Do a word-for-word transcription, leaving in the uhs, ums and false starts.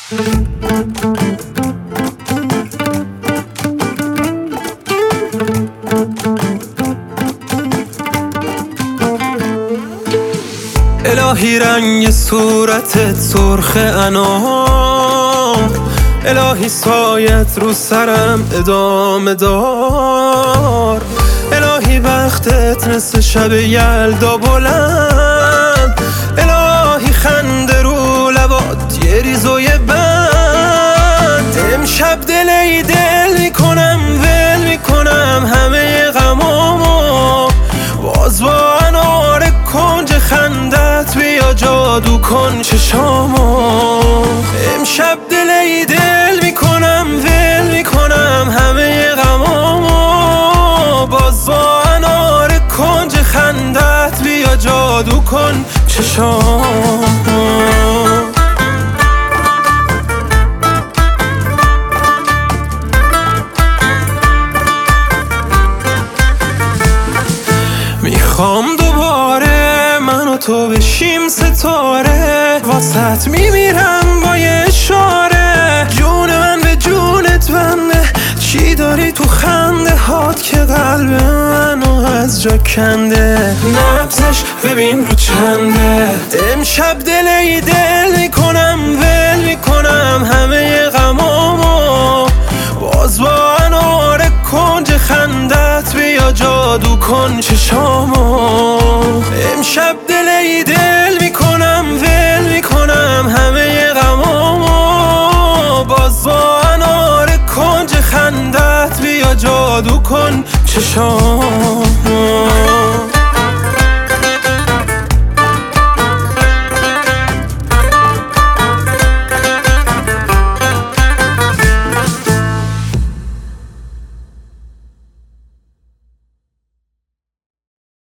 الهی رنگ صورتت سرخ انار، الهی سایت رو سرم ادامه دار، الهی وقتت نصف شب یلدا بلند، الهی خنده رو لبات یه ریزوی بند. امشب دل ای دل میکنم ول میکنم همه غمامو، باز با انار کنج خندت بیا جادو کن چشامو. امشب دل ای دل میکنم ول میکنم همه غمامو، باز با انار کنج خندت بیا جادو کن چشامو. میخوام دوباره من و تو بشیم ستاره، واسط میمیرم با یه اشاره، جون من به جونت بنده، چی داری تو خنده هات که قلب منو از جا کنده، نبضش ببین رو چنده. امشب دل ای دل میکنم ول میکنم همه غمامو، باز با انار کنج خندت بیا جادو کن چشامو. امشب دل ای دل میکنم ول میکنم همه غمامو، باز با انار کنج خندت بیا جادو کن چشامو.